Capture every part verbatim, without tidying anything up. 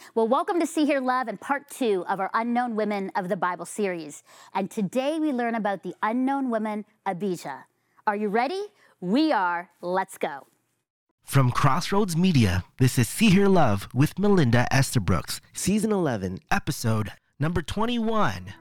Well, welcome to See, Hear, Love and part two of our Unknown Women of the Bible series. And today we learn about the unknown woman, Abijah. Are you ready? We are. Let's go. From Crossroads Media, this is See, Hear, Love with Melinda Estabrooks, Season eleven, Episode number twenty-one.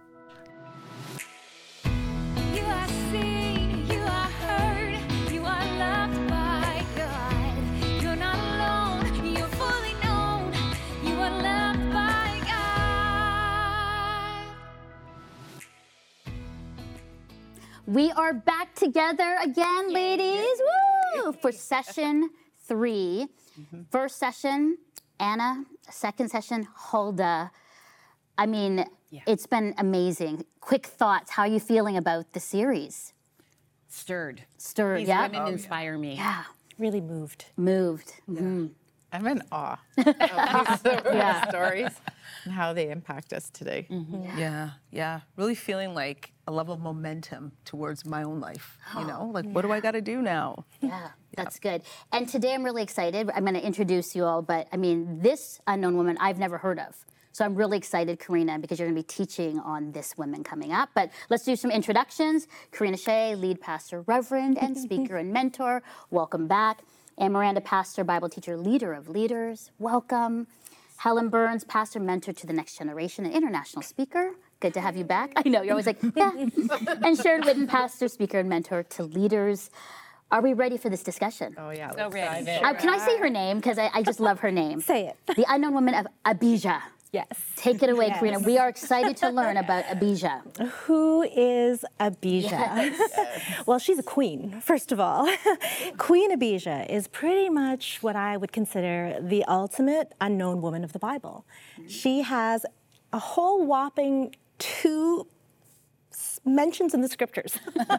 We are back together again, ladies, woo, for session three. Mm-hmm. First session, Anna. Second session, Huldah. I mean, yeah. It's been amazing. Quick thoughts. How are you feeling about the series? Stirred. Stirred, These yeah. women oh, inspire yeah. me. Yeah. Really moved. Moved. Yeah. Mm-hmm. I'm in awe of these yeah. stories and how they impact us today. Mm-hmm. Yeah. yeah, yeah. Really feeling like a level of momentum towards my own life. You know, like, yeah. what do I got to do now? Yeah, yeah, that's good. And today I'm really excited. I'm going to introduce you all, but I mean, this unknown woman I've never heard of. So I'm really excited, Karina, because you're going to be teaching on this woman coming up. But let's do some introductions. Karina Shea, lead pastor, reverend, and speaker and mentor. Welcome back. And Miranda Pastor, Bible teacher, leader of leaders. Welcome. Helen Burns, pastor, mentor to the next generation, and international speaker. Good to have you back. I know, you're always like, yeah. And Sharon Whitten, pastor, speaker, and mentor to leaders. Are we ready for this discussion? Oh, yeah. So ready. Uh, can I say her name? Because I, I just love her name. Say it. The unknown woman of Abijah. Yes. Take it away, yes. Karina. We are excited to learn about Abijah. Who is Abijah? Yes. Well, she's a queen, first of all. Queen Abijah is pretty much what I would consider the ultimate unknown woman of the Bible. Mm-hmm. She has a whole whopping two mentions in the scriptures.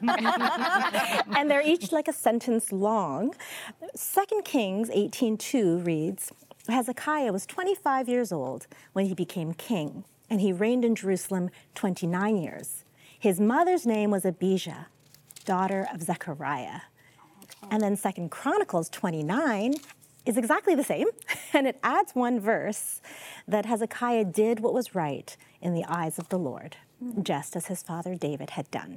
And they're each like a sentence long. Second Kings eighteen two reads, Hezekiah was twenty-five years old when he became king, and he reigned in Jerusalem twenty-nine years. His mother's name was Abijah, daughter of Zechariah. And then Second Chronicles twenty-nine is exactly the same, and it adds one verse that Hezekiah did what was right in the eyes of the Lord, just as his father David had done.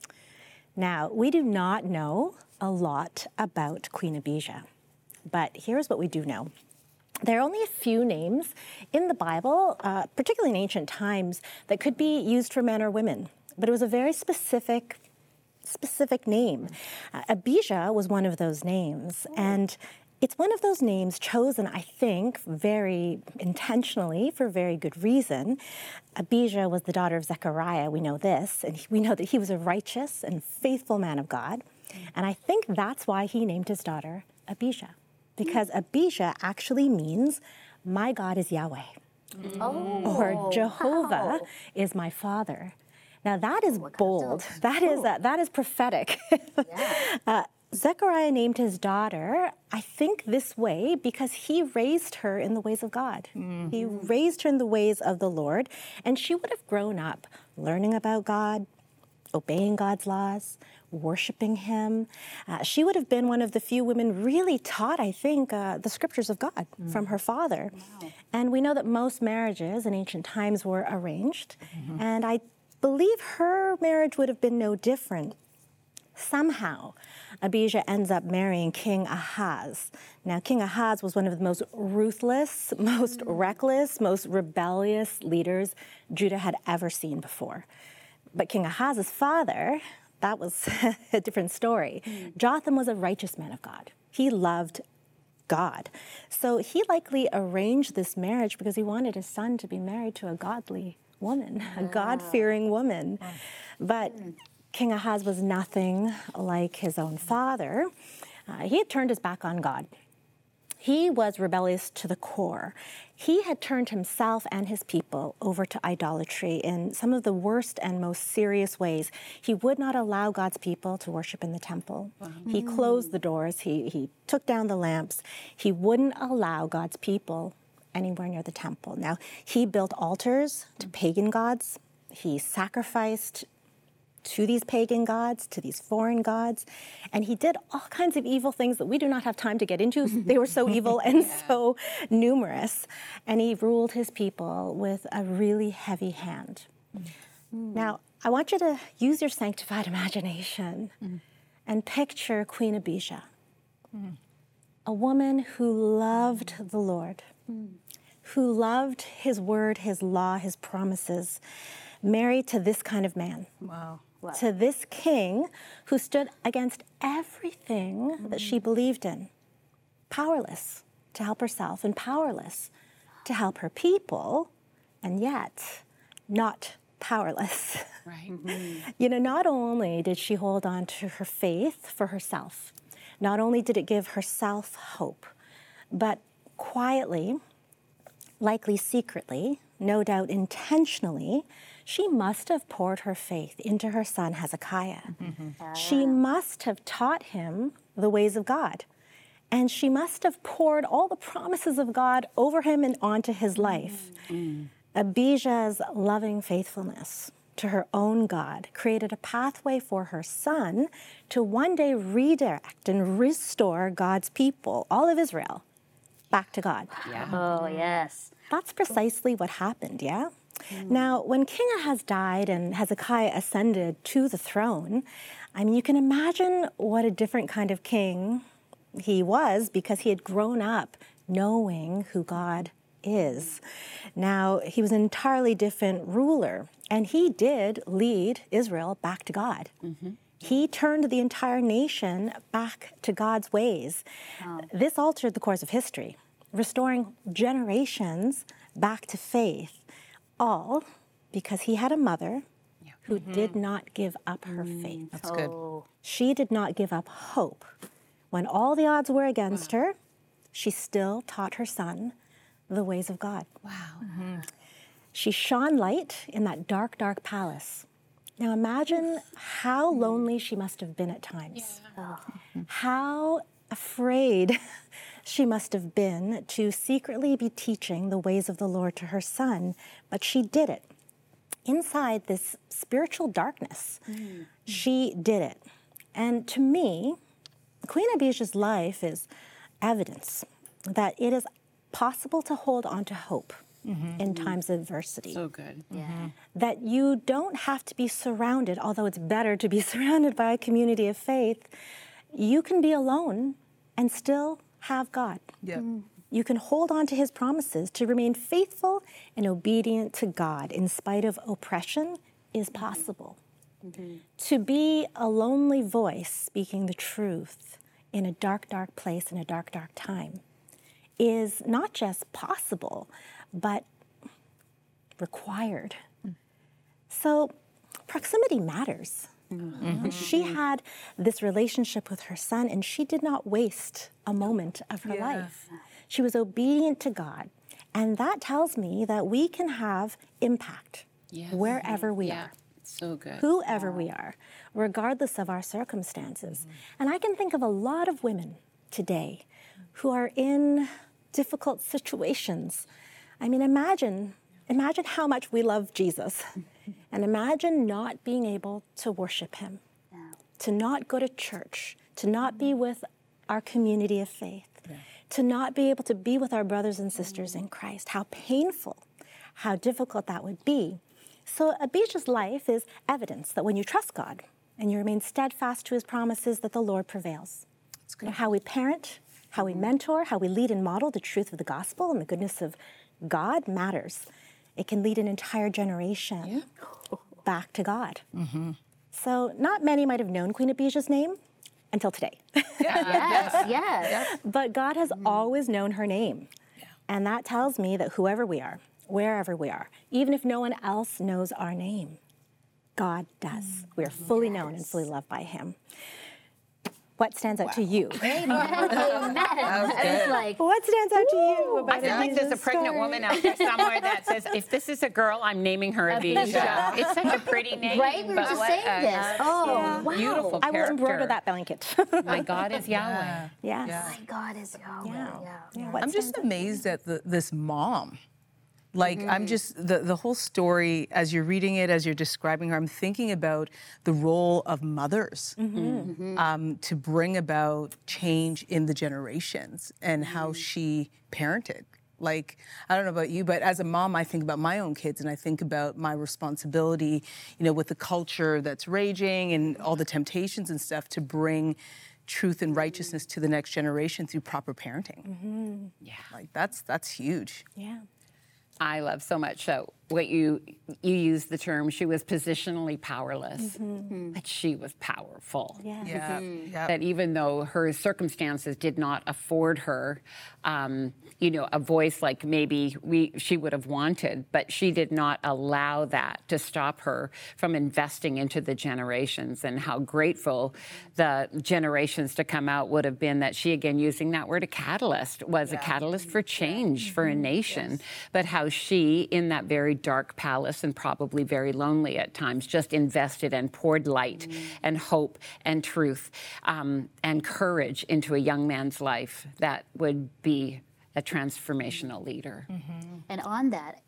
Now, we do not know a lot about Queen Abijah, but here's what we do know. There are only a few names in the Bible, uh, particularly in ancient times, that could be used for men or women, but it was a very specific, specific name. Uh, Abijah was one of those names, and it's one of those names chosen, I think, very intentionally for very good reason. Abijah was the daughter of Zechariah, we know this, and we know that he was a righteous and faithful man of God, and I think that's why he named his daughter Abijah. Because Abijah actually means, my God is Yahweh, oh, or Jehovah wow. is my Father. Now that is oh, bold. That is uh, that is prophetic. Yeah. uh, Zechariah named his daughter, I think, this way because he raised her in the ways of God. Mm-hmm. He raised her in the ways of the Lord, and she would have grown up learning about God, obeying God's laws, worshiping him. Uh, she would have been one of the few women really taught, I think, uh, the scriptures of God mm. from her father. Wow. And we know that most marriages in ancient times were arranged. Mm-hmm. And I believe her marriage would have been no different. Somehow, Abijah ends up marrying King Ahaz. Now, King Ahaz was one of the most ruthless, most mm. reckless, most rebellious leaders Judah had ever seen before. But King Ahaz's father, that was a different story. Mm. Jotham was a righteous man of God. He loved God. So he likely arranged this marriage because he wanted his son to be married to a godly woman, yeah. a God-fearing woman. Yeah. But mm. King Ahaz was nothing like his own father. Uh, he had turned his back on God. He was rebellious to the core. He had turned himself and his people over to idolatry in some of the worst and most serious ways. He would not allow God's people to worship in the temple. Wow. He closed the doors. He, he took down the lamps. He wouldn't allow God's people anywhere near the temple. Now, he built altars to pagan gods. He sacrificed to these pagan gods, to these foreign gods. And he did all kinds of evil things that we do not have time to get into. They were so evil and so numerous. And he ruled his people with a really heavy hand. Mm. Now, I want you to use your sanctified imagination mm. and picture Queen Abijah, mm. a woman who loved the Lord, mm. who loved his word, his law, his promises, married to this kind of man. Wow. Wow. To this king who stood against everything mm. that she believed in, powerless to help herself and powerless to help her people, and yet not powerless. Right. Mm-hmm. You know, not only did she hold on to her faith for herself, not only did it give herself hope, but quietly, likely secretly, no doubt intentionally, she must have poured her faith into her son Hezekiah. Mm-hmm. Uh, she must have taught him the ways of God. And she must have poured all the promises of God over him and onto his life. Mm-hmm. Abijah's loving faithfulness to her own God created a pathway for her son to one day redirect and restore God's people, all of Israel, back to God. Yeah. Oh, yes. That's precisely what happened, yeah? Mm. Now, when King Ahaz died and Hezekiah ascended to the throne, I mean, you can imagine what a different kind of king he was because he had grown up knowing who God is. Now, he was an entirely different ruler, and he did lead Israel back to God. Mm-hmm. He turned the entire nation back to God's ways. Wow. This altered the course of history, restoring generations back to faith, all because he had a mother yeah. who mm-hmm. did not give up her mm, faith. That's good. Oh. She did not give up hope. When all the odds were against wow. her, she still taught her son the ways of God. Wow. Mm-hmm. She shone light in that dark, dark palace. Now imagine how lonely she must have been at times. Yeah. Oh. How afraid she must have been to secretly be teaching the ways of the Lord to her son, but she did it. Inside this spiritual darkness, mm. she did it. And to me, Queen Abijah's life is evidence that it is possible to hold on to hope mm-hmm. in times of adversity. So good. Yeah. Mm-hmm. That you don't have to be surrounded, although it's better to be surrounded by a community of faith. You can be alone and still have God. Yep. Mm. You can hold on to his promises. To remain faithful and obedient to God in spite of oppression is possible. Mm-hmm. To be a lonely voice speaking the truth in a dark, dark place in a dark, dark time is not just possible, but required. Mm. So proximity matters. Mm-hmm. She had this relationship with her son, and she did not waste a moment of her yeah. life. She was obedient to God. And that tells me that we can have impact yes. wherever we yeah. are. So good. Whoever wow. we are, regardless of our circumstances. Mm-hmm. And I can think of a lot of women today who are in difficult situations. I mean, imagine, imagine how much we love Jesus. And imagine not being able to worship him, yeah. to not go to church, to not be with our community of faith, yeah. to not be able to be with our brothers and sisters in Christ. How painful, how difficult that would be. So Abijah's life is evidence that when you trust God and you remain steadfast to his promises, that the Lord prevails. It's good. You know, how we parent, how we mentor, how we lead and model the truth of the gospel and the goodness of God matters. It can lead an entire generation yeah. back to God. Mm-hmm. So not many might have known Queen Abijah's name until today. Yeah. yes, yes. But God has mm. always known her name. Yeah. And that tells me that whoever we are, wherever we are, even if no one else knows our name, God does. Mm. We are fully yes. known and fully loved by him. What stands out wow. to you? Amen. Amen. It's like, what stands out to you about I feel like there's a pregnant story? woman out there somewhere that says, if this is a girl, I'm naming her Abijah. It's such a pretty name. Right? We were just saying a, this. Oh, yeah. wow. Beautiful I will character. embroider that blanket. My God is Yahweh. Yeah. Yes. Yeah. My God is Yahweh. Yeah. Yeah. Yeah. I'm just amazed at the, this mom Like, I'm just, the, the whole story, as you're reading it, as you're describing her, I'm thinking about the role of mothers um, to bring about change in the generations and how she parented. Like, I don't know about you, but as a mom, I think about my own kids and I think about my responsibility, you know, with the culture that's raging and all the temptations and stuff to bring truth and righteousness to the next generation through proper parenting. Yeah. Like, that's that's huge. Yeah. I love so much so what you you used the term she was positionally powerless, but she was powerful. Yeah. Yeah. yeah. That even though her circumstances did not afford her, um, you know, a voice like maybe we she would have wanted, but she did not allow that to stop her from investing into the generations. And how grateful the generations to come out would have been that she, again, using that word, a catalyst, was a catalyst for change for a nation. But how she, in that very dark palace and probably very lonely at times, just invested and poured light and hope and truth um, and courage into a young man's life that would be a transformational leader. And on that,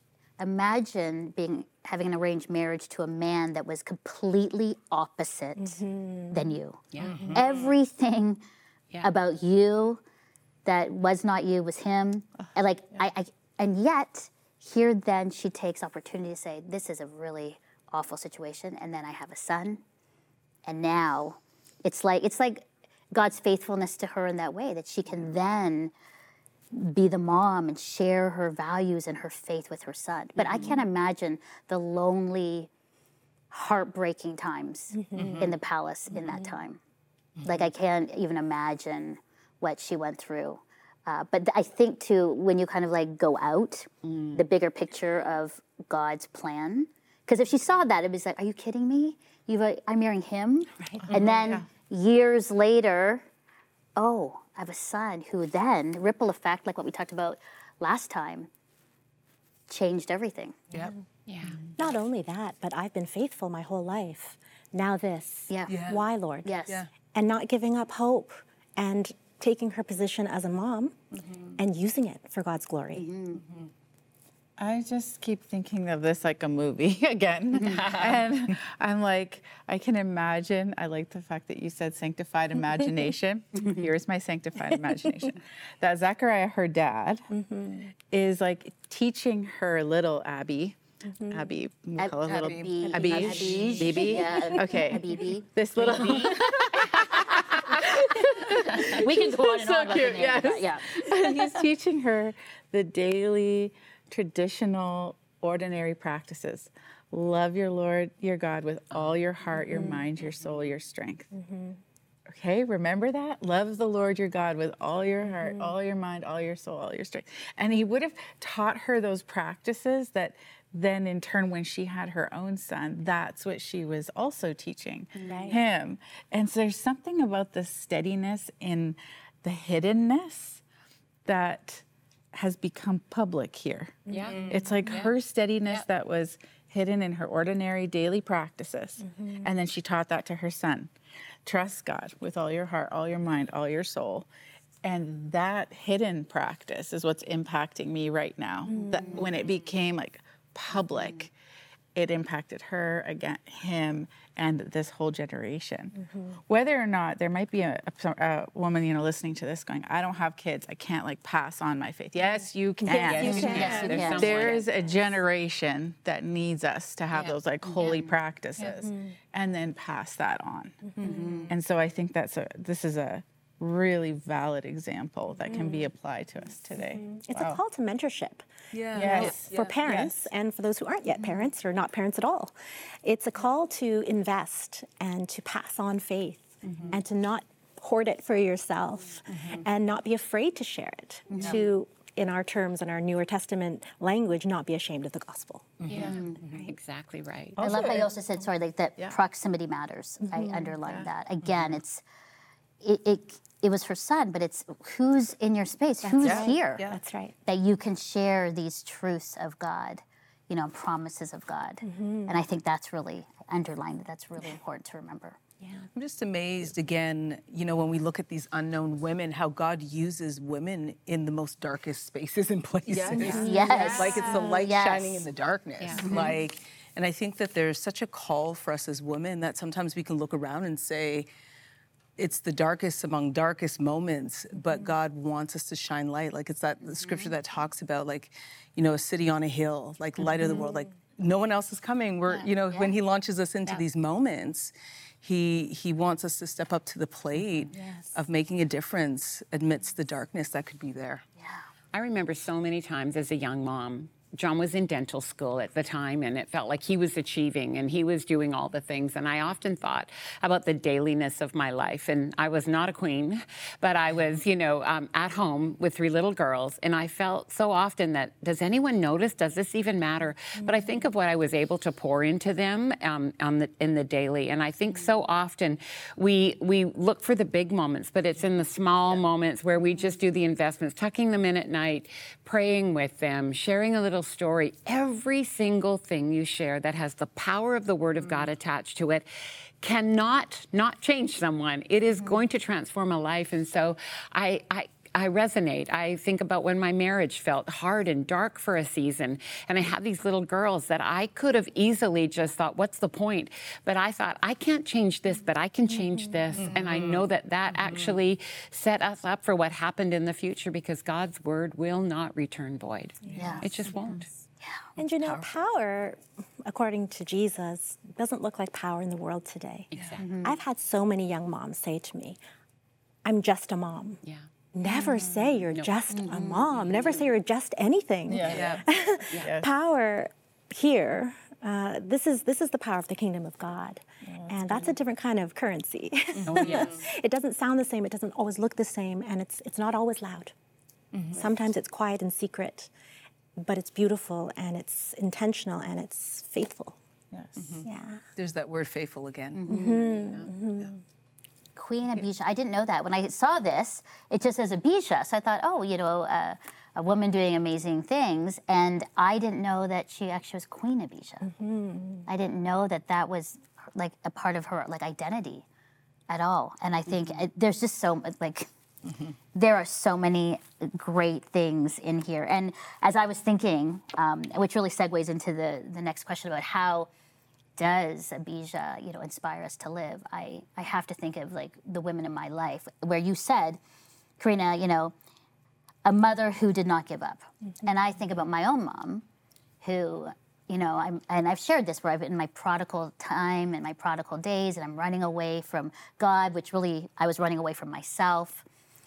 imagine being having an arranged marriage to a man that was completely opposite than you. Yeah. Everything Yeah. about you that was not you was him. And like I, I and yet here then she takes opportunity to say, this is a really awful situation, and then I have a son. And now it's like it's like God's faithfulness to her in that way, that she can then be the mom and share her values and her faith with her son. But I can't imagine the lonely, heartbreaking times in the palace in that time. Like, I can't even imagine what she went through. Uh, but th- I think, too, when you kind of like go out, the bigger picture of God's plan. Because if she saw that, it was like, are you kidding me? You've, uh, I'm marrying him? And then years later, oh, I have a son who then, ripple effect, like what we talked about last time, changed everything. Yep. Yeah. Not only that, but I've been faithful my whole life. Now this. Yeah. Yeah. Why, Lord? Yes. Yeah. And not giving up hope and taking her position as a mom and using it for God's glory. I just keep thinking of this like a movie again. And I'm like, I can imagine, I like the fact that you said sanctified imagination. Here's my sanctified imagination. That Zechariah, her dad, is like teaching her little Abby. Abby, we'll call her little Abby. Abby, Abby. Baby. Yeah. Okay. Habibi. This little We can go on and so on about the cute, name, yes. but yeah. And he's teaching her the daily, traditional, ordinary practices. Love your Lord, your God, with all your heart, your mind, your soul, your strength. Okay, remember that? Love the Lord your God with all your heart, all your mind, all your soul, all your strength. And he would have taught her those practices that then in turn, when she had her own son, that's what she was also teaching Right. him. And so there's something about the steadiness in the hiddenness that has become public here. Yeah. It's like her steadiness that was hidden in her ordinary daily practices. And then she taught that to her son. Trust God with all your heart, all your mind, all your soul. And that hidden practice is what's impacting me right now. That when it became like public, it impacted her, again, him, and this whole generation. Whether or not there might be a, a, a woman, you know, listening to this going, I don't have kids, I can't like pass on my faith. Yes, you can. Yes, you can. Yes, you There's can. someone- There's a generation that needs us to have those like holy practices and then pass that on. And so I think that's a, this is a really valid example that can be applied to us today. It's a call to mentorship. Yeah. Yes. For parents and for those who aren't yet parents or not parents at all. It's a call to invest and to pass on faith and to not hoard it for yourself and not be afraid to share it. To, in our terms, in our Newer Testament language, not be ashamed of the gospel. Yeah. Exactly right. I love how you also said, sorry, like that proximity matters. I underlined that. Again, it's it, it it was her son, but it's who's in your space, who's right. here, Yeah. That's right. that you can share these truths of God, you know, promises of God. And I think that's really, I underlined that, that's really important to remember. I'm just amazed again, you know, when we look at these unknown women, how God uses women in the most darkest spaces and places. Yes. Like it's the light Yes. shining in the darkness. Like, and I think that there's such a call for us as women that sometimes we can look around and say, it's the darkest among darkest moments, but God wants us to shine light. Like it's that the scripture that talks about like, you know, a city on a hill, like light of the world, like no one else is coming. We're, you know, when he launches us into these moments, he he wants us to step up to the plate of making a difference amidst the darkness that could be there. I remember so many times as a young mom, John was in dental school at the time, and it felt like he was achieving and he was doing all the things. And I often thought about the dailiness of my life. And I was not a queen, but I was, you know, um, at home with three little girls. And I felt so often that, does anyone notice? Does this even matter? Mm-hmm. But I think of what I was able to pour into them um, on the, in the daily. And I think so often we we look for the big moments, but it's in the small yeah. moments where we just do the investments, tucking them in at night, praying with them, sharing a little story. Every single thing you share that has the power of the Word of God attached to it cannot not change someone. It is going to transform a life. And so I, I I resonate. I think about when my marriage felt hard and dark for a season, and I had these little girls that I could have easily just thought, what's the point? But I thought, I can't change this, but I can change this. Mm-hmm. And I know that that mm-hmm. actually set us up for what happened in the future, because God's word will not return void. Yes. It just won't. Yeah. And you know, power, according to Jesus, doesn't look like power in the world today. Exactly. Mm-hmm. I've had so many young moms say to me, I'm just a mom. Yeah. Never mm-hmm. say you're no. just mm-hmm. a mom. Never say you're just anything. Yeah. Yeah. yeah. Power here, uh, this is this is the power of the kingdom of God. Oh, that's and that's good. A different kind of currency. Oh, yes. It doesn't sound the same. It doesn't always look the same. And it's it's not always loud. Mm-hmm. Sometimes it's quiet and secret. But it's beautiful, and it's intentional, and it's faithful. Yes. Mm-hmm. Yeah. There's that word faithful again. Mm-hmm. Yeah. Mm-hmm. Yeah. Queen Abijah. I didn't know that. When I saw this, it just says Abijah. So I thought, oh, you know, uh, a woman doing amazing things. And I didn't know that she actually was Queen Abijah. Mm-hmm. I didn't know that that was like a part of her like identity at all. And I think mm-hmm. it, there's just so like, mm-hmm. there are so many great things in here. And as I was thinking, um, which really segues into the, the next question about how does Abijah, you know, inspire us to live? I, I have to think of like the women in my life where you said, Karina, you know, a mother who did not give up. Mm-hmm. And I think about my own mom who, you know, I'm, and I've shared this where I've been in my prodigal time and my prodigal days, and I'm running away from God, which really I was running away from myself.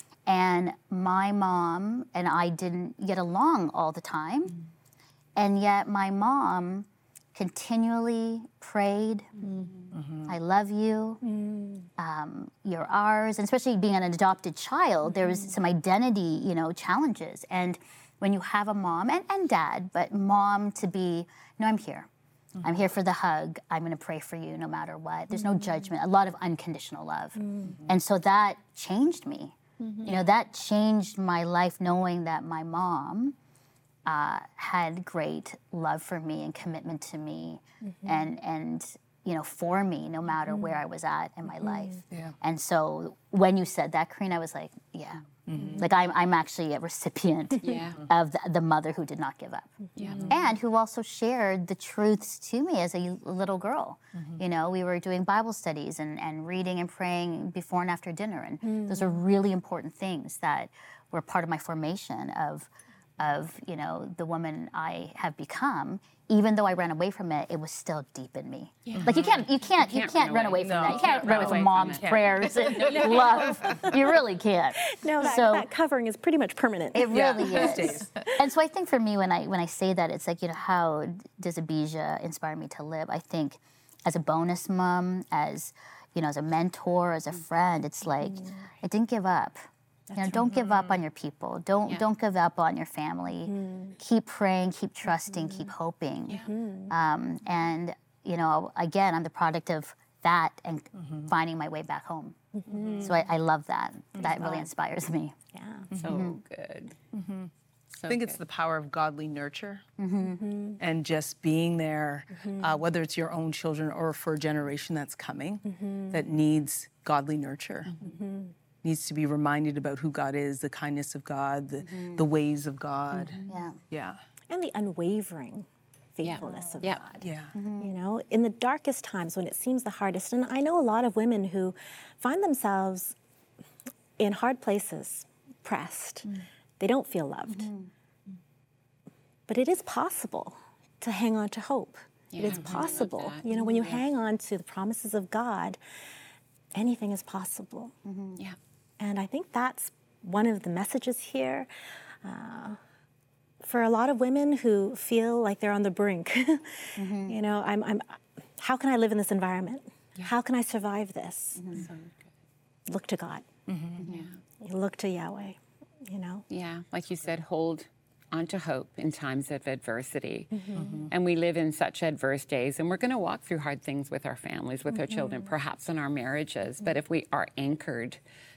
And my mom and I didn't get along all the time. Mm-hmm. And yet my mom continually prayed, mm-hmm. I love you, mm. um, you're ours, and especially being an adopted child, mm-hmm. there was some identity, you know, challenges. And when you have a mom, and, and dad, but mom to be, no, I'm here. Mm-hmm. I'm here for the hug. I'm going to pray for you no matter what. There's mm-hmm. no judgment, a lot of unconditional love. Mm-hmm. And so that changed me. Mm-hmm. You know, that changed my life, knowing that my mom Uh, had great love for me and commitment to me, mm-hmm. and and you know, for me, no matter mm-hmm. where I was at in my mm-hmm. life. Yeah. And so when you said that, Karina, I was like, yeah, mm-hmm. like I'm I'm actually a recipient yeah. of the, the mother who did not give up, yeah. and who also shared the truths to me as a little girl. Mm-hmm. You know, we were doing Bible studies and and reading and praying before and after dinner, and mm-hmm. those are really important things that were part of my formation of. of, you know, the woman I have become. Even though I ran away from it, it was still deep in me. Yeah. Like you can't, you can't, you can't, you can't run away, away from no, that. You can't, can't run away from mom's from prayers and love. You really can't. No, that, so, that covering is pretty much permanent. It really yeah. is. And so I think for me, when I when I say that, it's like, you know, how does Abijah inspire me to live? I think as a bonus mom, as, you know, as a mentor, as a friend, it's like, I didn't give up. That's you know, don't right. give up on your people. Don't yeah. don't give up on your family. Mm. Keep praying, keep trusting, mm. keep hoping. Yeah. Um, and you know, again, I'm the product of that and mm-hmm. finding my way back home. Mm-hmm. So I, I love that. That really inspires me. Yeah. So mm-hmm. good. Mm-hmm. I think it's the power of godly nurture mm-hmm. and just being there, mm-hmm. uh, whether it's your own children or for a generation that's coming mm-hmm. that needs godly nurture, mm-hmm. needs to be reminded about who God is, the kindness of God, the, mm-hmm. the ways of God. Mm-hmm. Yeah. Yeah. And the unwavering faithfulness yeah. of yeah. God. Yeah. Mm-hmm. You know, in the darkest times when it seems the hardest, and I know a lot of women who find themselves in hard places, pressed. Mm. They don't feel loved. Mm-hmm. But it is possible to hang on to hope. Yeah, it is possible. You know, when you yeah. hang on to the promises of God, anything is possible. Mm-hmm. Yeah. And I think that's one of the messages here. Uh, for a lot of women who feel like they're on the brink, mm-hmm. you know, I'm, I'm, how can I live in this environment? Yeah. How can I survive this? Mm-hmm. So look to God. Mm-hmm. Yeah. You look to Yahweh. You know? Yeah, like you said, hold onto hope in times of adversity. Mm-hmm. Mm-hmm. And we live in such adverse days, and we're going to walk through hard things with our families, with mm-hmm. our children, perhaps in our marriages. Mm-hmm. But if we are anchored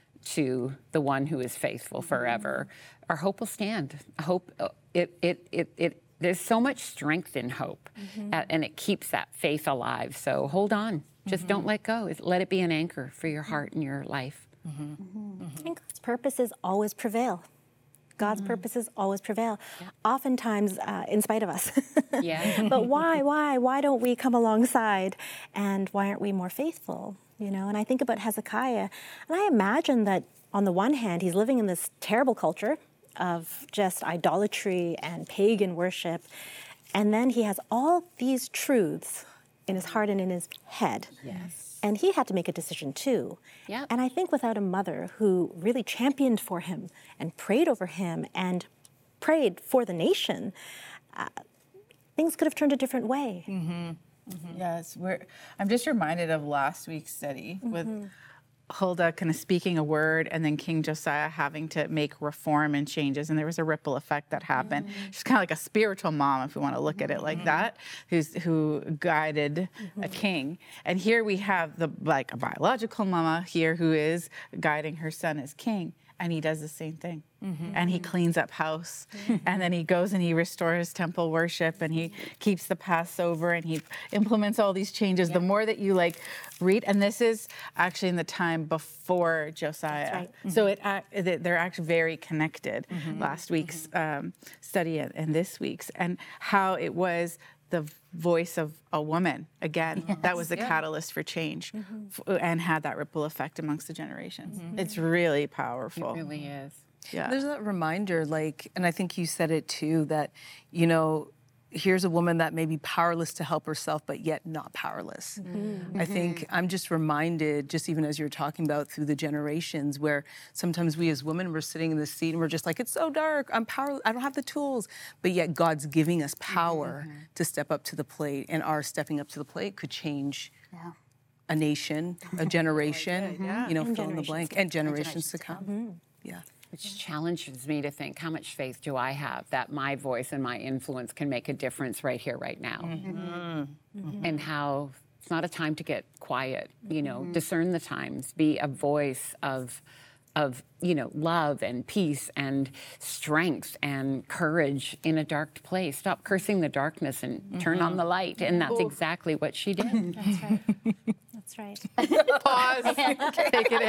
to the one who is faithful mm-hmm. forever, our hope will stand. Hope, it, it, it, it, there's so much strength in hope, mm-hmm. uh, and it keeps that faith alive. So hold on. Just mm-hmm. don't let go. Let it be an anchor for your heart and your life. Mm-hmm. Mm-hmm. Mm-hmm. And God's purposes always prevail. God's mm-hmm. purposes always prevail, yeah. oftentimes uh, in spite of us. yeah. But why, why, why don't we come alongside, and why aren't we more faithful? You know, and I think about Hezekiah, and I imagine that on the one hand, he's living in this terrible culture of just idolatry and pagan worship, and then he has all these truths in his heart and in his head. Yes. And he had to make a decision too. Yep. And I think without a mother who really championed for him and prayed over him and prayed for the nation, uh, things could have turned a different way. Mm-hmm. Mm-hmm. Yes, we're, I'm just reminded of last week's study mm-hmm. with Huldah kind of speaking a word, and then King Josiah having to make reform and changes, and there was a ripple effect that happened. Mm-hmm. She's kind of like a spiritual mom, if we want to look at it like that, who's who guided mm-hmm. a king. And here we have the like a biological mama here who is guiding her son as king, and he does the same thing. Mm-hmm. And he cleans up house, mm-hmm. and then he goes and he restores temple worship, and he keeps the Passover, and he implements all these changes. Yeah. The more that you like read, and this is actually in the time before Josiah, right. mm-hmm. so it they're actually very connected. Mm-hmm. Last week's mm-hmm. um, study and, and this week's, and how it was the voice of a woman again yes. that was the yeah. catalyst for change, mm-hmm. f- and had that ripple effect amongst the generations. Mm-hmm. It's really powerful. It really is. Yeah. There's that reminder, like, and I think you said it too, that, you know, here's a woman that may be powerless to help herself, but yet not powerless. Mm-hmm. I think I'm just reminded, just even as you're talking about through the generations, where sometimes we as women, we're sitting in the seat and we're just like, it's so dark, I'm powerless, I don't have the tools. But yet God's giving us power mm-hmm. to step up to the plate, and our stepping up to the plate could change yeah. a nation, a generation, yeah. you know, and fill in the blank, and generations, and generations to come. Mm-hmm. Yeah. Which challenges me to think, how much faith do I have that my voice and my influence can make a difference right here, right now? Mm-hmm. Mm-hmm. And how it's not a time to get quiet, you know, mm-hmm. discern the times, be a voice of, of, you know, love and peace and strength and courage in a dark place. Stop cursing the darkness and mm-hmm. turn on the light. And that's Ooh. exactly what she did. That's right. That's right. Pause. Take it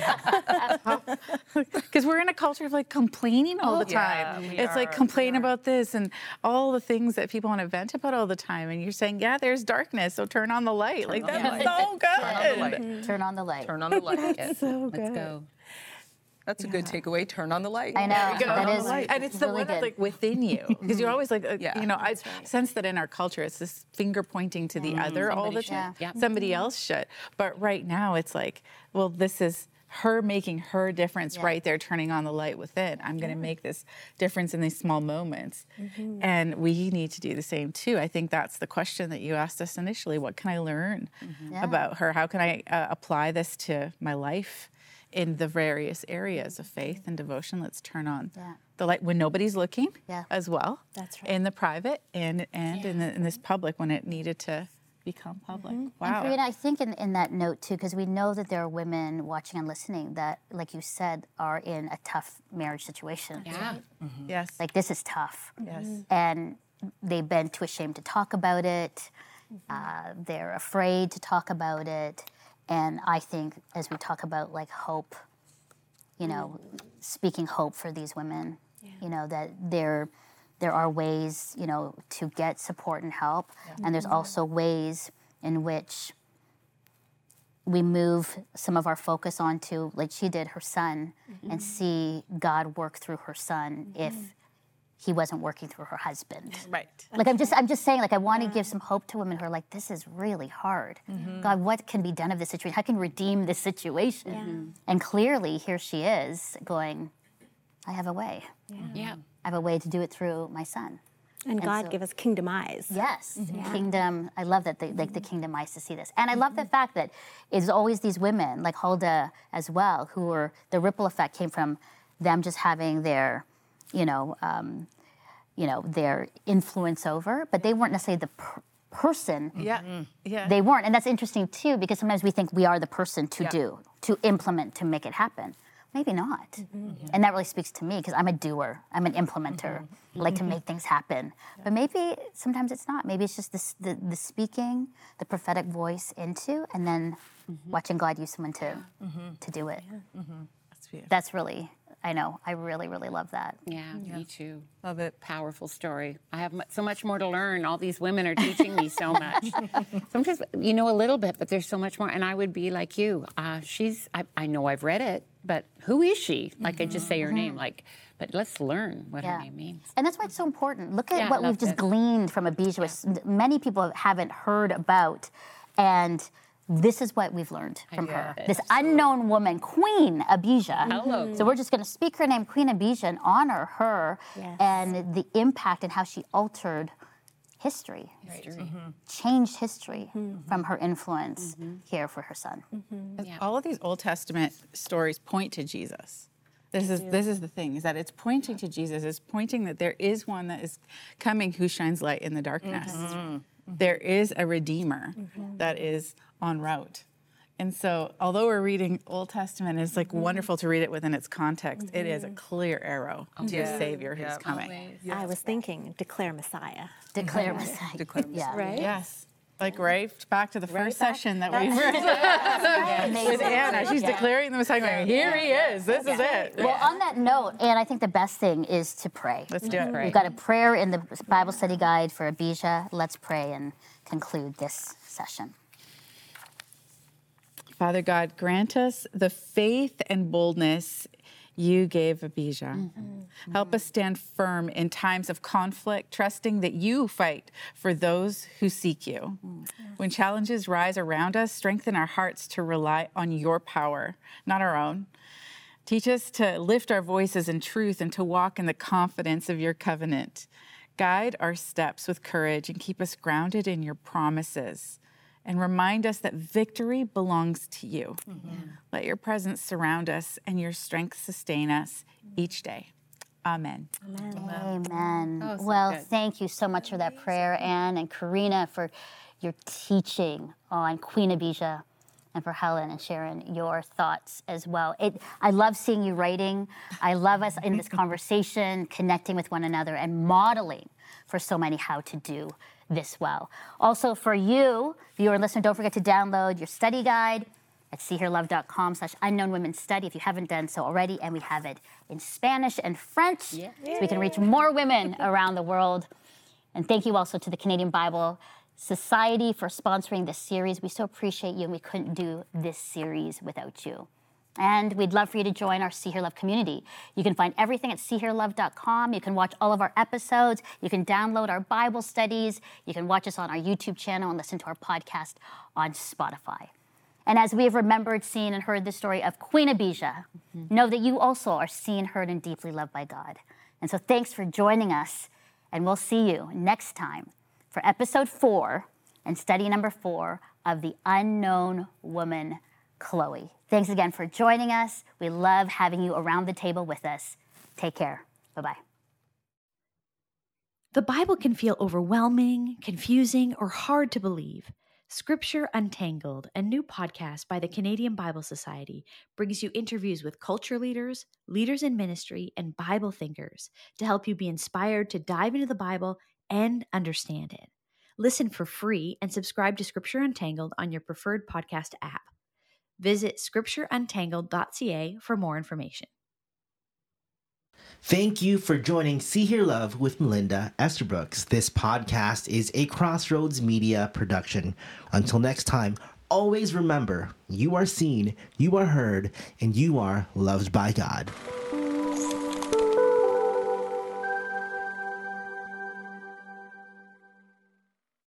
in. Because we're in a culture of like complaining all oh, the time. Yeah, it's are, like complain about this and all the things that people want to vent about all the time. And you're saying, yeah, there's darkness, so turn on the light. Turn like that's so good. Turn on the light. Mm-hmm. Turn on the light. Turn on the light. That's so good. Let's go. That's a yeah. good takeaway. Turn on the light. I know. That is, and it's the really one that's good. like within you, because you're always like, uh, yeah, you know, I right. sense that in our culture, it's this finger pointing to the mm-hmm. other Somebody all the should. time. Yeah. Somebody Mm-hmm. else should. But right now, it's like, well, this is her making her difference yeah. right there, turning on the light within. I'm going to make this difference in these small moments. Mm-hmm. And we need to do the same too. I think that's the question that you asked us initially. What can I learn mm-hmm. yeah. about her? How can I uh, apply this to my life? In the various areas of faith and devotion, let's turn on yeah. the light when nobody's looking yeah. as well. That's right. In the private and, and yeah. in, the, in this public when it needed to become public. And Wow. Karina, I think in, in that note too, because we know that there are women watching and listening that, like you said, are in a tough marriage situation. Yeah. Yes. Like, this is tough. yes. And they've been too ashamed to talk about it. Uh, they're afraid to talk about it. And I think as we talk about like hope, you know, speaking hope for these women, you know, that there, there are ways, you know, to get support and help. And there's also ways in which we move some of our focus onto, like she did, her son, and see God work through her son if he wasn't working through her husband. Right. Like I'm just, I'm just saying, like I want to give some hope to women who are like, this is really hard. God, what can be done of this situation? How can we redeem this situation? And clearly, here she is going, I have a way. Yeah. I have a way to do it through my son. And God so- give us kingdom eyes. Yes, the kingdom. I love that, the, like the kingdom eyes to see this, and I love the fact that it's always these women, like Huldah as well, who were the ripple effect came from them just having their, you know, um, you know, their influence over, but they weren't necessarily the per- person. Yeah. Yeah. They weren't, and that's interesting too, because sometimes we think we are the person to do, to implement, to make it happen. Maybe not. Mm-hmm. And that really speaks to me because I'm a doer. I'm an implementer. Mm-hmm. I like to make things happen. Yeah. But maybe sometimes it's not. Maybe it's just this, the, the speaking, the prophetic voice into, and then mm-hmm. watching God use someone to, mm-hmm. to do it. Yeah. Mm-hmm. That's beautiful. That's really, I know, I really, really love that. Yeah, yeah, me too. Love it. Powerful story. I have so much more to learn. All these women are teaching me so much. Sometimes you know a little bit, but there's so much more. And I would be like you. Uh, she's, I, I know I've read it, but who is she? Like mm-hmm. I just say her mm-hmm. name. Like, but let's learn what yeah. her name means. And that's why it's so important. Look at yeah, what we've just it. gleaned from Abijah, which yeah. many people haven't heard about. And this is what we've learned from her. This unknown woman, Queen Abijah. Hello. So we're just going to speak her name, Queen Abijah, and honor her yes. and the impact and how she altered history, history. Mm-hmm. changed history mm-hmm. from her influence mm-hmm. here for her son. Mm-hmm. Yeah. All of these Old Testament stories point to Jesus. This is this is the thing, is that it's pointing to Jesus. It's pointing that there is one that is coming who shines light in the darkness. Mm-hmm. Mm-hmm. There is a Redeemer mm-hmm. that is en route. And so, although we're reading Old Testament, it's like mm-hmm. wonderful to read it within its context. Mm-hmm. It is a clear arrow oh, to yeah. a Savior who's yeah. coming. Yes. I was thinking, declare Messiah. Declare Messiah. Declare Messiah. Yeah. Right? Yes. Like right back to the right first back. session that we were with Anna. She's yeah. declaring the Messiah, going, here he is. This yeah. is it. Well, on that note, Anne, I think the best thing is to pray. Let's do it. We've got a prayer in the Bible study guide for Abijah. Let's pray and conclude this session. Father God, grant us the faith and boldness you gave Abijah. Mm-hmm. Help us stand firm in times of conflict, trusting that you fight for those who seek you. Mm-hmm. When challenges rise around us, strengthen our hearts to rely on your power, not our own. Teach us to lift our voices in truth and to walk in the confidence of your covenant. Guide our steps with courage and keep us grounded in your promises. And remind us that victory belongs to you. Mm-hmm. Let your presence surround us and your strength sustain us each day. Amen. Amen. Amen. Oh, so well, good. Thank you so much for that prayer, Anne, and Karina for your teaching on Queen Abijah, and for Helen and Sharon, your thoughts as well. It, I love seeing you writing. I love us in this conversation, connecting with one another and modeling for so many how to do this well. Also for you, viewer and listener, don't forget to download your study guide at seeherelove.com slash unknown women study if you haven't done so already. And we have it in Spanish and French yeah. so we can reach more women around the world. And thank you also to the Canadian Bible Society for sponsoring this series. We so appreciate you, and we couldn't do this series without you. And we'd love for you to join our See Hear Love community. You can find everything at see hear love dot com. You can watch all of our episodes. You can download our Bible studies. You can watch us on our YouTube channel and listen to our podcast on Spotify. And as we have remembered, seen, and heard the story of Queen Abijah, mm-hmm. know that you also are seen, heard, and deeply loved by God. And so thanks for joining us, and we'll see you next time for episode four and study number four of The Unknown Woman, Chloe. Thanks again for joining us. We love having you around the table with us. Take care. Bye-bye. The Bible can feel overwhelming, confusing, or hard to believe. Scripture Untangled, a new podcast by the Canadian Bible Society, brings you interviews with culture leaders, leaders in ministry, and Bible thinkers to help you be inspired to dive into the Bible and understand it. Listen for free and subscribe to Scripture Untangled on your preferred podcast app. Visit scripture untangled dot c a for more information. Thank you for joining See Hear Love with Melinda Estabrooks. This podcast is a Crossroads Media production. Until next time, always remember, you are seen, you are heard, and you are loved by God.